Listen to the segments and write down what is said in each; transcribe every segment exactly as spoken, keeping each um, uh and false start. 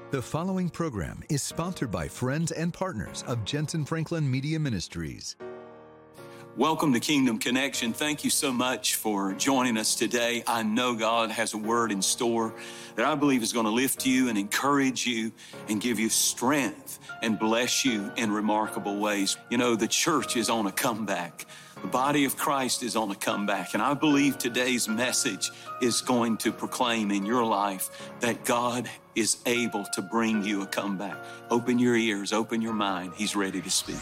The following program is sponsored by friends and partners of Jensen Franklin Media Ministries. Welcome to Kingdom Connection. Thank you so much for joining us today. I know God has a word in store that I believe is going to lift you and encourage you and give you strength and bless you in remarkable ways. You know, the church is on a comeback. The body of Christ is on a comeback. And I believe today's message is going to proclaim in your life that God is able to bring you a comeback. Open your ears, open your mind. He's ready to speak.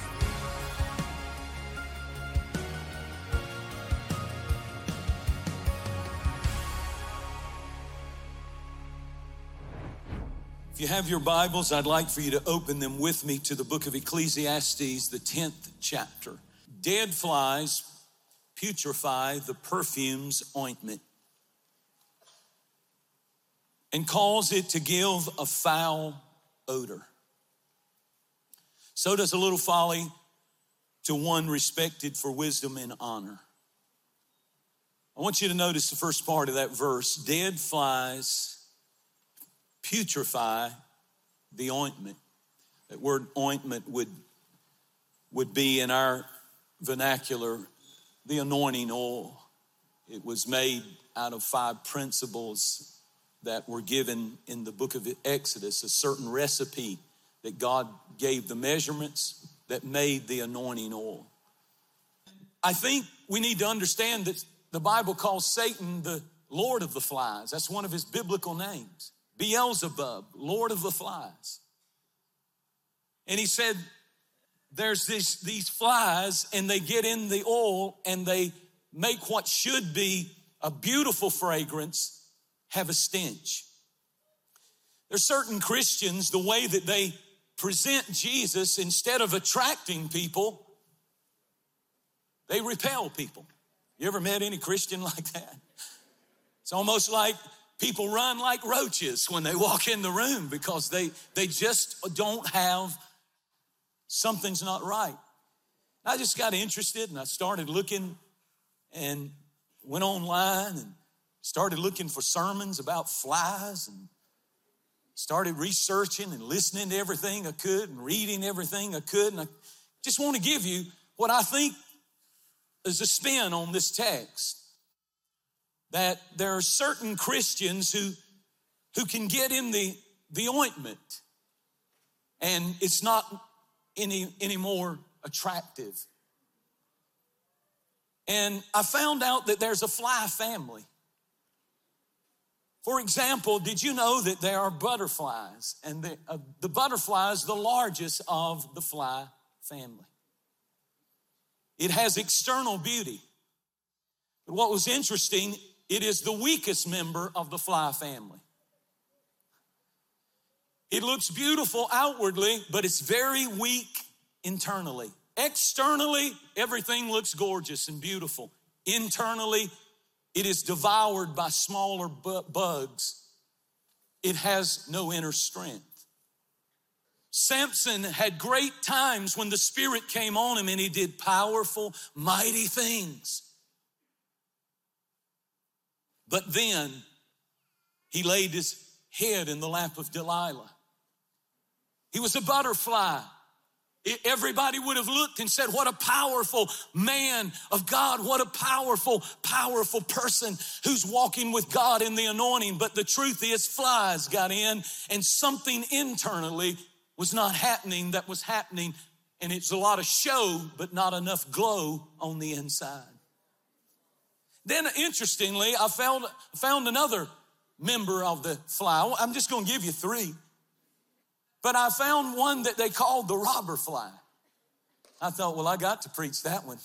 If you have your Bibles, I'd like for you to open them with me to the book of Ecclesiastes, the tenth chapter. Dead flies putrefy the perfume's ointment and cause it to give a foul odor. So does a little folly to one respected for wisdom and honor. I want you to notice the first part of that verse. Dead flies putrefy the ointment. That word ointment would, would be in our vernacular, the anointing oil. It was made out of five principles that were given in the book of Exodus, a certain recipe that God gave the measurements that made the anointing oil. I think we need to understand that the Bible calls Satan the Lord of the Flies. That's one of his biblical names. Beelzebub, Lord of the Flies. And he said, there's this, these flies, and they get in the oil, and they make what should be a beautiful fragrance have a stench. There's certain Christians, the way that they present Jesus, instead of attracting people, they repel people. You ever met any Christian like that? It's almost like people run like roaches when they walk in the room because they, they just don't have, something's not right. I just got interested and I started looking and went online and started looking for sermons about flies and started researching and listening to everything I could and reading everything I could. And I just want to give you what I think is a spin on this text. That there are certain Christians who, who can get in the, the ointment and it's not any, any more attractive. And I found out that there's a fly family. For example, did you know that there are butterflies? And the, uh, the butterfly is the largest of the fly family. It has external beauty. But what was interesting, it is the weakest member of the fly family. It looks beautiful outwardly, but it's very weak internally. Externally, everything looks gorgeous and beautiful. Internally, it is devoured by smaller bu- bugs. It has no inner strength. Samson had great times when the Spirit came on him and he did powerful, mighty things. But then he laid his head in the lap of Delilah. He was a butterfly. Everybody would have looked and said, what a powerful man of God. What a powerful, powerful person who's walking with God in the anointing. But the truth is, flies got in and something internally was not happening that was happening. And it's a lot of show, but not enough glow on the inside. Then, interestingly, I found, found another member of the fly. I'm just going to give you three. But I found one that they called the robber fly. I thought, well, I got to preach that one.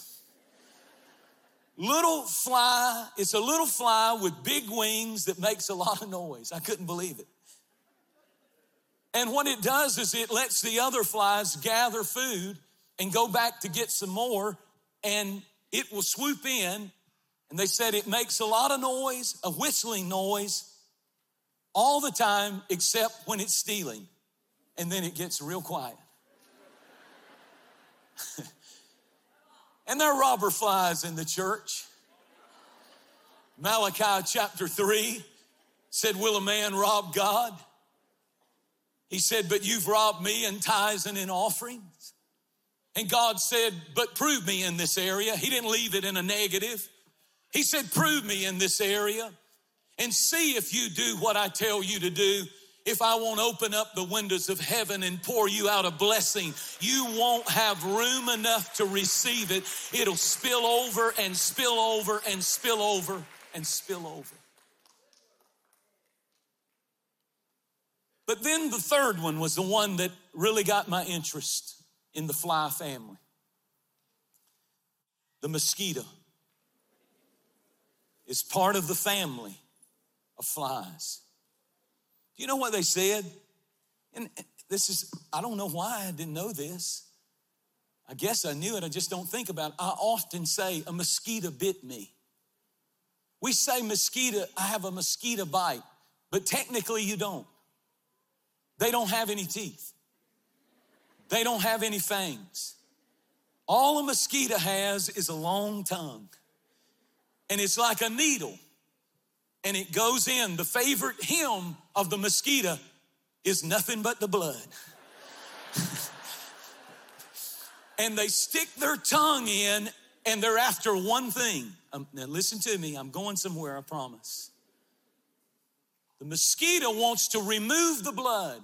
Little fly, it's a little fly with big wings that makes a lot of noise. I couldn't believe it. And what it does is it lets the other flies gather food and go back to get some more, and it will swoop in. And they said it makes a lot of noise, a whistling noise, all the time except when it's stealing. And then it gets real quiet. And there are robber flies in the church. Malachi chapter three said, will a man rob God? He said, but you've robbed me in tithes and in offerings. And God said, but prove me in this area. He didn't leave it in a negative. He said, prove me in this area and see if you do what I tell you to do. If I won't open up the windows of heaven and pour you out a blessing, you won't have room enough to receive it. It'll spill over and spill over and spill over and spill over. But then the third one was the one that really got my interest in the fly family. The mosquito is part of the family of flies. Do you know what they said? And this is, I don't know why I didn't know this. I guess I knew it, I just don't think about it. I often say, a mosquito bit me. We say mosquito, I have a mosquito bite, but technically you don't. They don't have any teeth. They don't have any fangs. All a mosquito has is a long tongue. And it's like a needle. And it goes in. The favorite hymn of the mosquito is nothing but the blood. And they stick their tongue in and they're after one thing. Um, now listen to me, I'm going somewhere, I promise. The mosquito wants to remove the blood.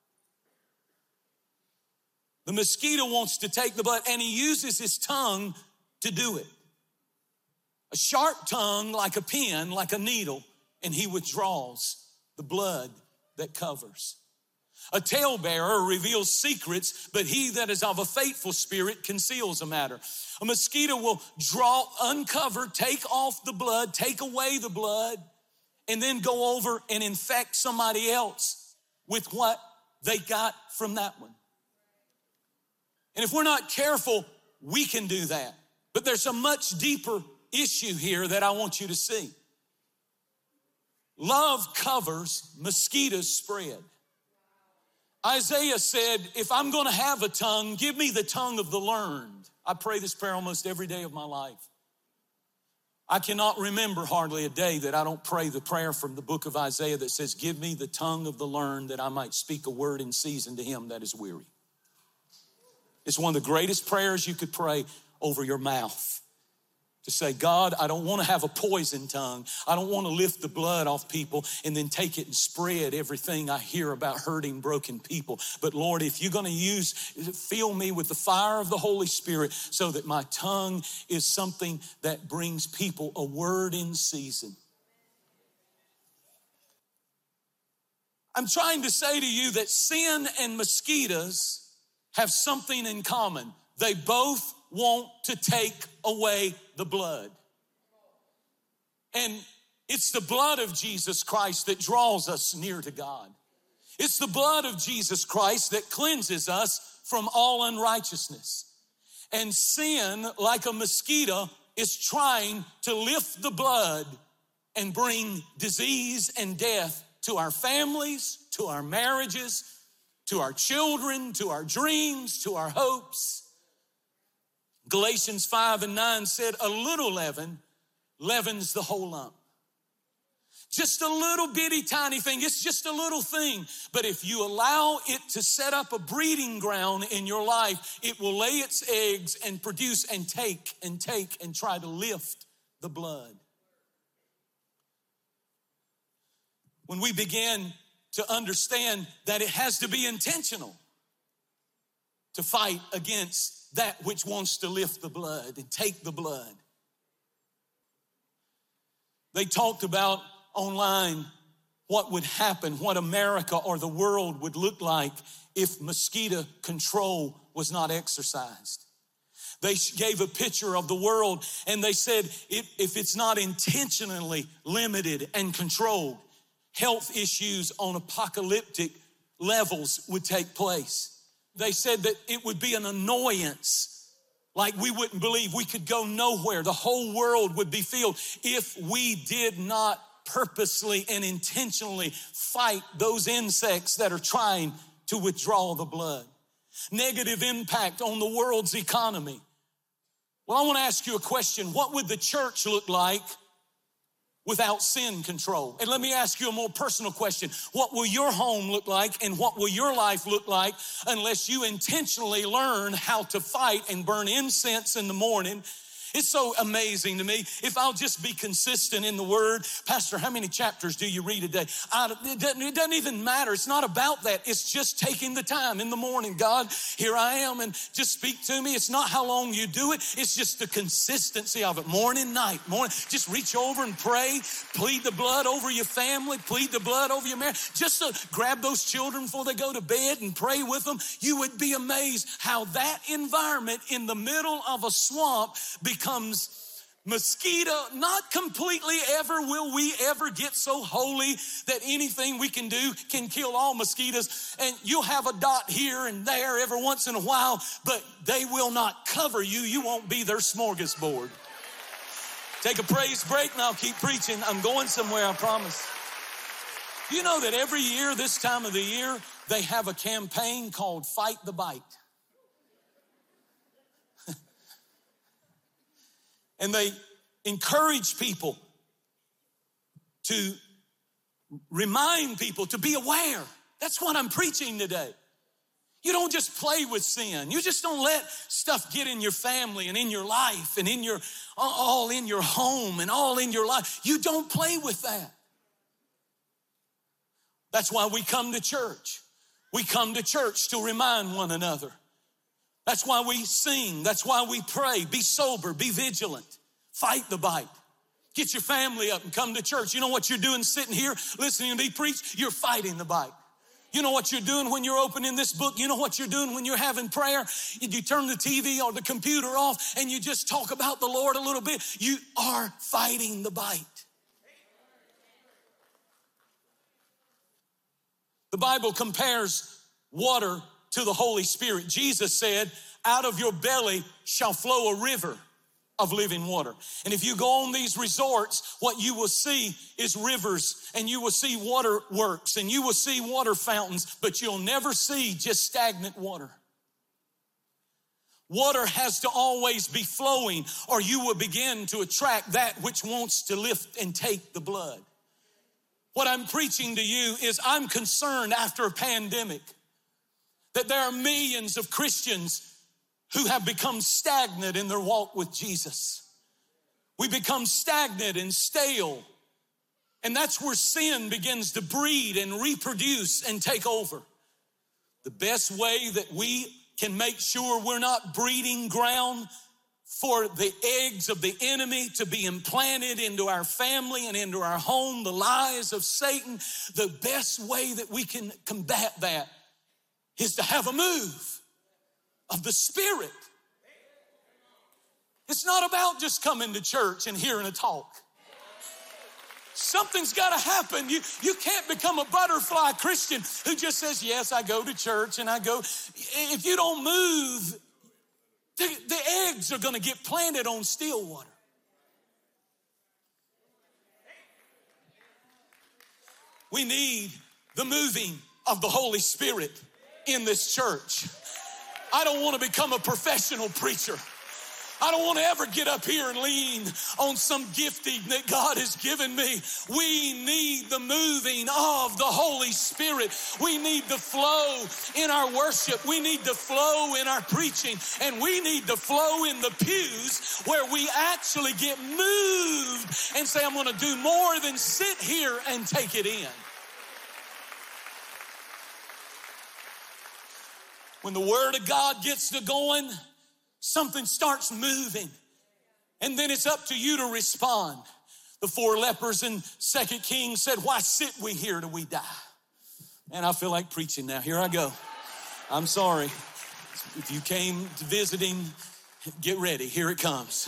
The mosquito wants to take the blood and he uses his tongue to do it. A sharp tongue like a pen, like a needle, and he withdraws the blood that covers. A talebearer reveals secrets, but he that is of a faithful spirit conceals a matter. A mosquito will draw, uncover, take off the blood, take away the blood, and then go over and infect somebody else with what they got from that one. And if we're not careful, we can do that. But there's a much deeper issue here that I want you to see. Love covers, mosquitoes spread. Isaiah said, if I'm going to have a tongue, give me the tongue of the learned. I pray this prayer almost every day of my life. I cannot remember hardly a day that I don't pray the prayer from the book of Isaiah that says, give me the tongue of the learned that I might speak a word in season to him that is weary. It's one of the greatest prayers you could pray over your mouth. To say, God, I don't want to have a poison tongue. I don't want to lift the blood off people and then take it and spread everything I hear about hurting, broken people. But Lord, if you're going to use, fill me with the fire of the Holy Spirit so that my tongue is something that brings people a word in season. I'm trying to say to you that sin and mosquitoes have something in common. They both want to take away the blood. And it's the blood of Jesus Christ that draws us near to God. It's the blood of Jesus Christ that cleanses us from all unrighteousness. And sin, like a mosquito, is trying to lift the blood and bring disease and death to our families, to our marriages, to our children, to our dreams, to our hopes. Galatians five and nine said, a little leaven leavens the whole lump. Just a little bitty tiny thing. It's just a little thing. But if you allow it to set up a breeding ground in your life, it will lay its eggs and produce and take and take and try to lift the blood. When we begin to understand that it has to be intentional to fight against that which wants to lift the blood and take the blood. They talked about online what would happen, what America or the world would look like if mosquito control was not exercised. They gave a picture of the world and they said if, if it's not intentionally limited and controlled, health issues on apocalyptic levels would take place. They said that it would be an annoyance, like we wouldn't believe. We could go nowhere. The whole world would be filled if we did not purposely and intentionally fight those insects that are trying to withdraw the blood. Negative impact on the world's economy. Well, I want to ask you a question. What would the church look like without sin control. And let me ask you a more personal question. What will your home look like and what will your life look like unless you intentionally learn how to fight and burn incense in the morning? It's so amazing to me. If I'll just be consistent in the Word. Pastor, how many chapters do you read a day? I, it, doesn't, it doesn't even matter. It's not about that. It's just taking the time in the morning. God, here I am, and just speak to me. It's not how long you do it. It's just the consistency of it. Morning, night, morning. Just reach over and pray. Plead the blood over your family. Plead the blood over your marriage. Just to grab those children before they go to bed and pray with them. You would be amazed how that environment in the middle of a swamp becomes comes mosquito. Not completely ever will we ever get so holy that anything we can do can kill all mosquitoes. And you'll have a dot here and there every once in a while, but they will not cover you. You won't be their smorgasbord. Take a praise break and I'll keep preaching. I'm going somewhere, I promise. You know that every year, this time of the year, they have a campaign called Fight the Bite. And they encourage people to remind people to be aware. That's what I'm preaching today. You don't just play with sin. You just don't let stuff get in your family and in your life and in your all in your home and all in your life. You don't play with that. That's why we come to church. We come to church to remind one another. That's why we sing. That's why we pray. Be sober. Be vigilant. Fight the bite. Get your family up and come to church. You know what you're doing sitting here listening to me preach? You're fighting the bite. You know what you're doing when you're opening this book? You know what you're doing when you're having prayer? You turn the T V or the computer off and you just talk about the Lord a little bit. You are fighting the bite. The Bible compares water to the Holy Spirit. Jesus said, out of your belly shall flow a river of living water. And if you go on these resorts, what you will see is rivers, and you will see water works, and you will see water fountains, but you'll never see just stagnant water. Water has to always be flowing, or you will begin to attract that which wants to lift and take the blood. What I'm preaching to you is I'm concerned after a pandemic that there are millions of Christians who have become stagnant in their walk with Jesus. We become stagnant and stale. And that's where sin begins to breed and reproduce and take over. The best way that we can make sure we're not breeding ground for the eggs of the enemy to be implanted into our family and into our home, the lies of Satan, the best way that we can combat that is to have a move of the Spirit. It's not about just coming to church and hearing a talk. Something's got to happen. You, you can't become a butterfly Christian who just says, yes, I go to church and I go. If you don't move, the, the eggs are going to get planted on still water. We need the moving of the Holy Spirit in this church. I don't want to become a professional preacher. I don't want to ever get up here and lean on some gifting that God has given me. We need the moving of the Holy Spirit. We need the flow in our worship. We need the flow in our preaching. And we need the flow in the pews where we actually get moved and say, I'm going to do more than sit here and take it in. When the Word of God gets to going, something starts moving. And then it's up to you to respond. The four lepers in Second Kings said, why sit we here till we die? And I feel like preaching now. Here I go. I'm sorry. If you came to visiting, get ready. Here it comes.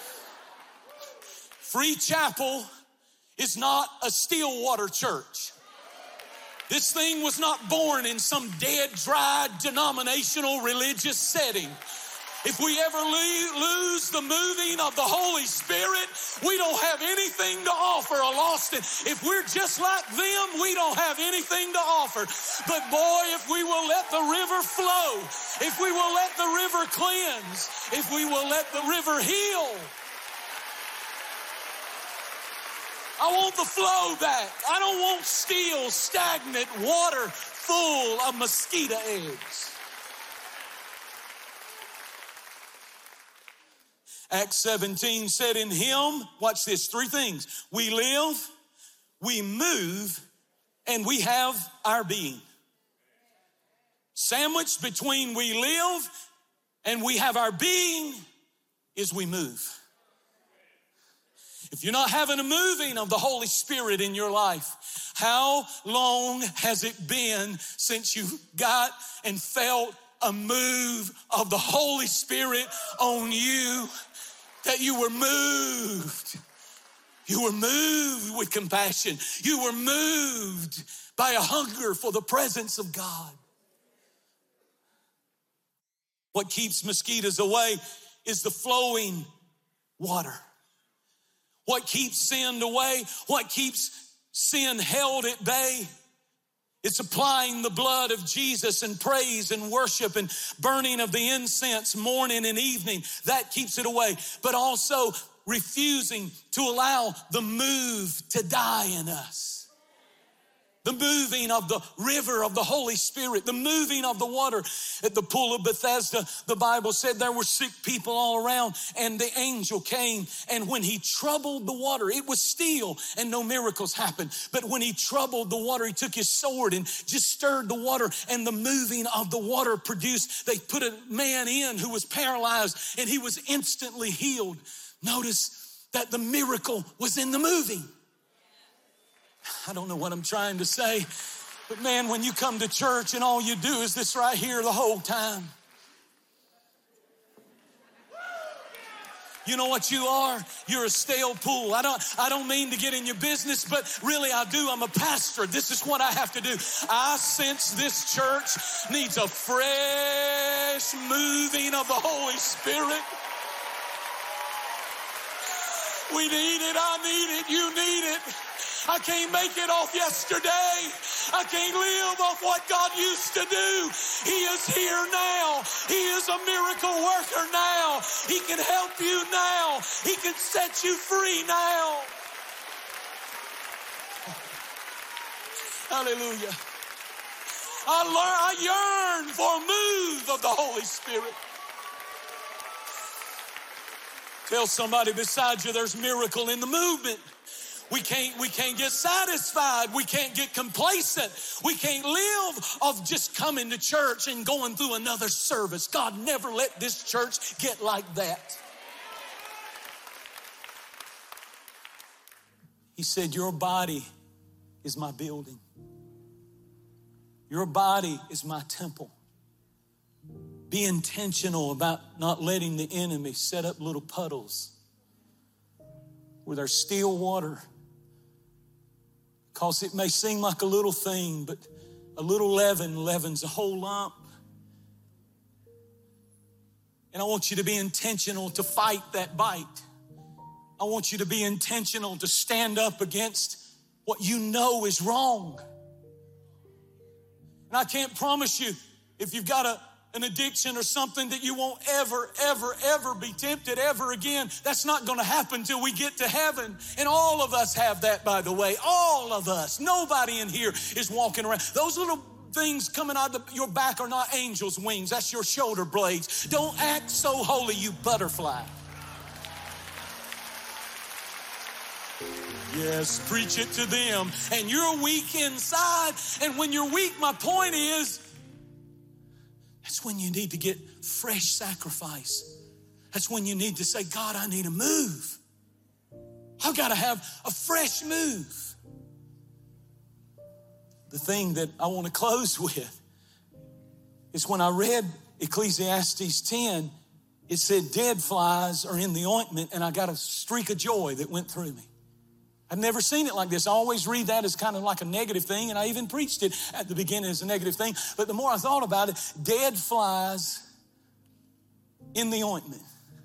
Free Chapel is not a Stillwater church. This thing was not born in some dead, dry, denominational religious setting. If we ever lose the moving of the Holy Spirit, we don't have anything to offer a lost. If we're just like them, we don't have anything to offer. But boy, if we will let the river flow, if we will let the river cleanse, if we will let the river heal, I want the flow back. I don't want still, stagnant water full of mosquito eggs. Acts seventeen said in him, watch this, three things. We live, we move, and we have our being. Sandwiched between we live and we have our being is we move. If you're not having a moving of the Holy Spirit in your life, how long has it been since you got and felt a move of the Holy Spirit on you? That you were moved. You were moved with compassion. You were moved by a hunger for the presence of God. What keeps mosquitoes away is the flowing water. What keeps sin away, what keeps sin held at bay, it's applying the blood of Jesus and praise and worship and burning of the incense morning and evening. That keeps it away. But also refusing to allow the move to die in us. The moving of the river of the Holy Spirit, the moving of the water. At the pool of Bethesda, the Bible said there were sick people all around, and the angel came, and when he troubled the water, it was still and no miracles happened. But when he troubled the water, he took his sword and just stirred the water, and the moving of the water produced, they put a man in who was paralyzed, and he was instantly healed. Notice that the miracle was in the moving. I don't know what I'm trying to say, but man, when you come to church and all you do is this right here the whole time. You know what you are? You're a stale pool. I don't, I don't mean to get in your business, but really I do. I'm a pastor. This is what I have to do. I sense this church needs a fresh moving of the Holy Spirit. We need it. I need it. You need it. I can't make it off yesterday. I can't live off what God used to do. He is here now. He is a miracle worker now. He can help you now. He can set you free now. Hallelujah. I learn, I yearn for a move of the Holy Spirit. Tell somebody beside you there's miracle in the movement. We can't, we can't get satisfied. We can't get complacent. We can't live of just coming to church and going through another service. God never let this church get like that. He said, your body is my building. Your body is my temple. Be intentional about not letting the enemy set up little puddles where there's still water. Because it may seem like a little thing, but a little leaven leavens a whole lump. And I want you to be intentional to fight that bite. I want you to be intentional to stand up against what you know is wrong. And I can't promise you, if you've got a an addiction or something, that you won't ever, ever, ever be tempted ever again. That's not going to happen till we get to heaven. And all of us have that, by the way. All of us. Nobody in here is walking around. Those little things coming out of your back are not angels' wings. That's your shoulder blades. Don't act so holy, you butterfly. Yes, preach it to them. And you're weak inside. And when you're weak, my point is, that's when you need to get fresh sacrifice. That's when you need to say, God, I need a move. I've got to have a fresh move. The thing that I want to close with is when I read Ecclesiastes ten, it said dead flies are in the ointment, and I got a streak of joy that went through me. I've never seen it like this. I always read that as kind of like a negative thing, and I even preached it at the beginning as a negative thing. But the more I thought about it, dead flies in the ointment.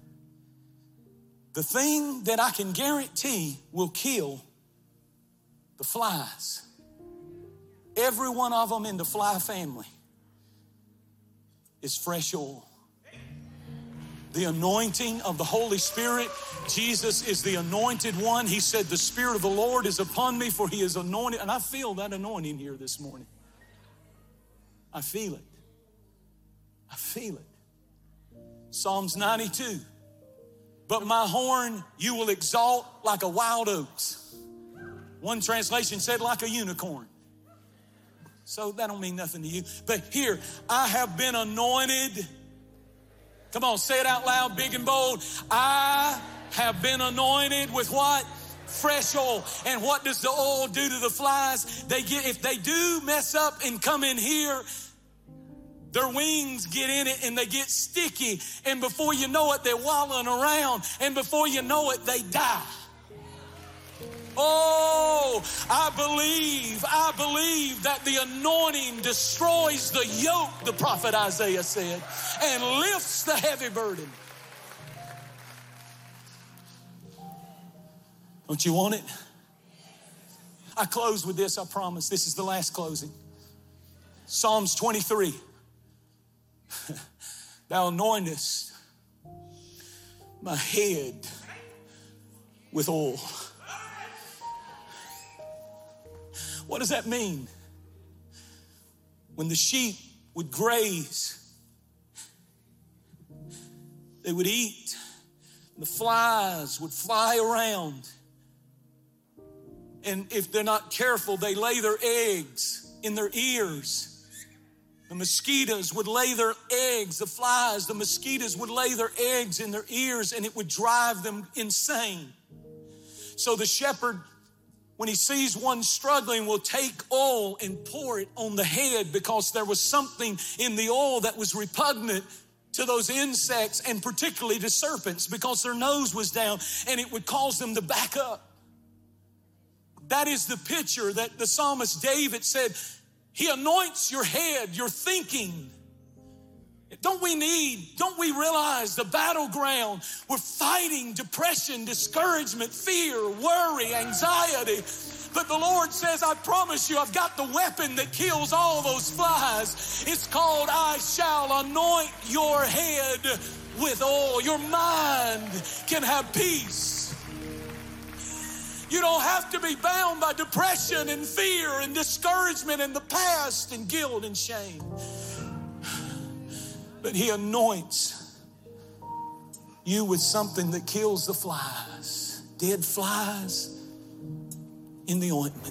The thing that I can guarantee will kill the flies, every one of them in the fly family, is fresh oil. The anointing of the Holy Spirit. Jesus is the anointed one. He said, the Spirit of the Lord is upon me, for he is anointed. And I feel that anointing here this morning. I feel it. I feel it. Psalms ninety-two. But my horn you will exalt like a wild oaks. One translation said like a unicorn. So that don't mean nothing to you. But here, I have been anointed. Come on, say it out loud, big and bold. I have been anointed with what? Fresh oil. And what does the oil do to the flies? They get, if they do mess up and come in here, their wings get in it and they get sticky. And before you know it, they're wallowing around. And before you know it, they die. Oh, I believe, I believe that the anointing destroys the yoke, the prophet Isaiah said, and lifts the heavy burden. Don't you want it? I close with this, I promise. This is the last closing. Psalms twenty-three. Thou anointest my head with oil. What does that mean? When the sheep would graze, they would eat, the flies would fly around. And if they're not careful, they lay their eggs in their ears. The mosquitoes would lay their eggs, the flies, the mosquitoes would lay their eggs in their ears, and it would drive them insane. So the shepherd, when he sees one struggling, will take oil and pour it on the head, because there was something in the oil that was repugnant to those insects, and particularly to serpents, because their nose was down and it would cause them to back up. That is the picture that the psalmist David said, he anoints your head, your thinking. Don't we need, don't we realize the battleground? We're fighting depression, discouragement, fear, worry, anxiety. But the Lord says, I promise you, I've got the weapon that kills all those flies. It's called, I shall anoint your head with oil. Your mind can have peace. You don't have to be bound by depression and fear and discouragement and the past and guilt and shame. But he anoints you with something that kills the flies, dead flies in the ointment.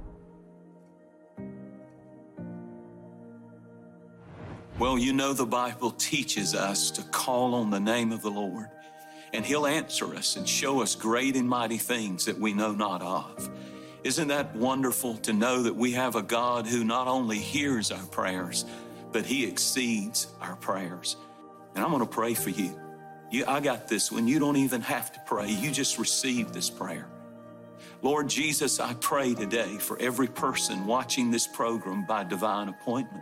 Well, you know the Bible teaches us to call on the name of the Lord, and he'll answer us and show us great and mighty things that we know not of. Isn't that wonderful to know that we have a God who not only hears our prayers, but he exceeds our prayers? And I'm going to pray for you. you. I got this one. You don't even have to pray. You just receive this prayer. Lord Jesus, I pray today for every person watching this program by divine appointment.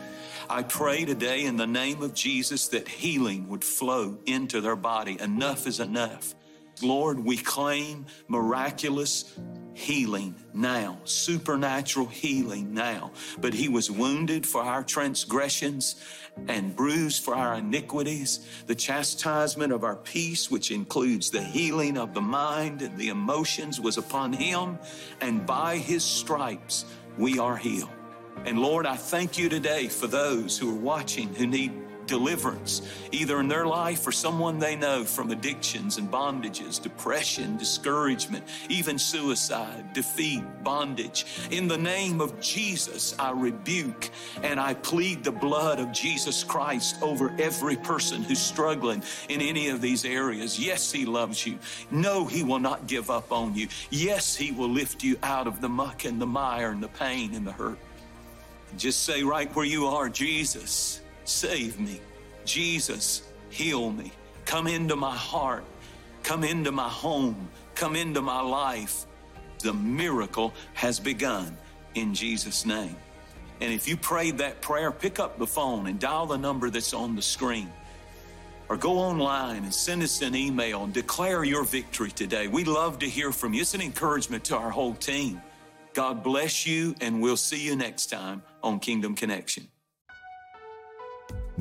I pray today in the name of Jesus that healing would flow into their body. Enough is enough. Lord, we claim miraculous healing now, supernatural healing now. But he was wounded for our transgressions and bruised for our iniquities. The chastisement of our peace, which includes the healing of the mind and the emotions, was upon him, and by his stripes we are healed. And Lord, I thank you today for those who are watching who need deliverance, either in their life or someone they know, from addictions and bondages, depression, discouragement, even suicide, defeat, bondage. In the name of Jesus, I rebuke and I plead the blood of Jesus Christ over every person who's struggling in any of these areas. Yes, he loves you. No, he will not give up on you. Yes, he will lift you out of the muck and the mire and the pain and the hurt. Just say right where you are, Jesus, save me. Jesus, heal me. Come into my heart. Come into my home. Come into my life. The miracle has begun in Jesus' name. And if you prayed that prayer, pick up the phone and dial the number that's on the screen. Or go online and send us an email and declare your victory today. We love to hear from you. It's an encouragement to our whole team. God bless you, and we'll see you next time on Kingdom Connection.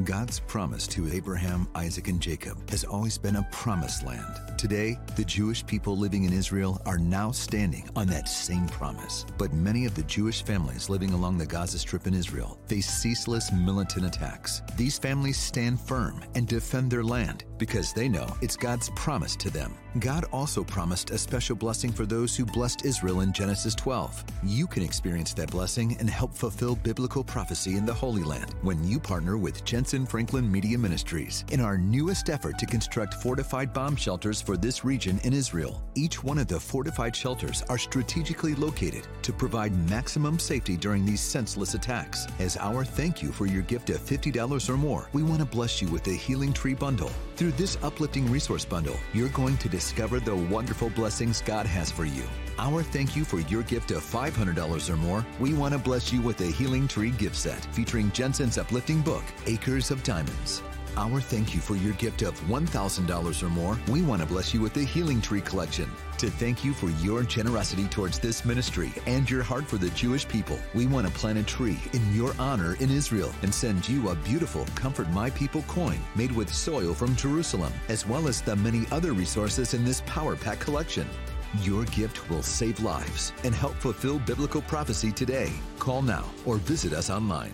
God's promise to Abraham, Isaac, and Jacob has always been a promised land. Today, the Jewish people living in Israel are now standing on that same promise. But many of the Jewish families living along the Gaza Strip in Israel face ceaseless militant attacks. These families stand firm and defend their land because they know it's God's promise to them. God also promised a special blessing for those who blessed Israel in Genesis twelve. You can experience that blessing and help fulfill biblical prophecy in the Holy Land when you partner with Jensen Franklin Media Ministries in our newest effort to construct fortified bomb shelters for this region in Israel. Each one of the fortified shelters are strategically located to provide maximum safety during these senseless attacks. As our thank you for your gift of fifty dollars or more, we want to bless you with the Healing Tree Bundle. Through this uplifting resource bundle, you're going to discover the wonderful blessings God has for you. Our thank you for your gift of five hundred dollars or more, we want to bless you with the Healing Tree gift set featuring Jensen's uplifting book, Acres of Diamonds. Our thank you for your gift of one thousand dollars or more, we want to bless you with the Healing Tree collection. To thank you for your generosity towards this ministry and your heart for the Jewish people, we want to plant a tree in your honor in Israel and send you a beautiful Comfort My People coin made with soil from Jerusalem, as well as the many other resources in this Power Pack collection. Your gift will save lives and help fulfill biblical prophecy today. Call now or visit us online.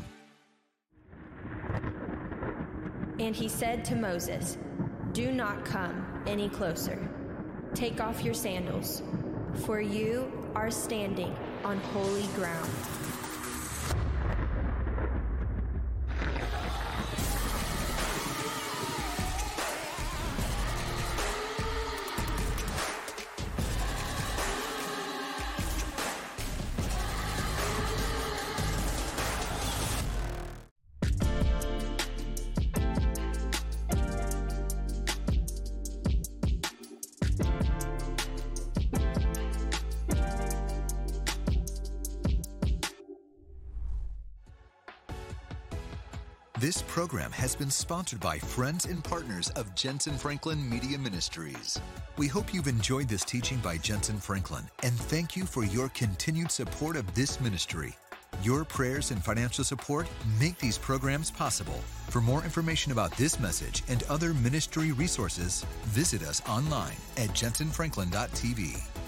And he said to Moses, "Do not come any closer. Take off your sandals, for you are standing on holy ground." This program has been sponsored by friends and partners of Jensen Franklin Media Ministries. We hope you've enjoyed this teaching by Jensen Franklin, and thank you for your continued support of this ministry. Your prayers and financial support make these programs possible. For more information about this message and other ministry resources, visit us online at jensen franklin dot t v.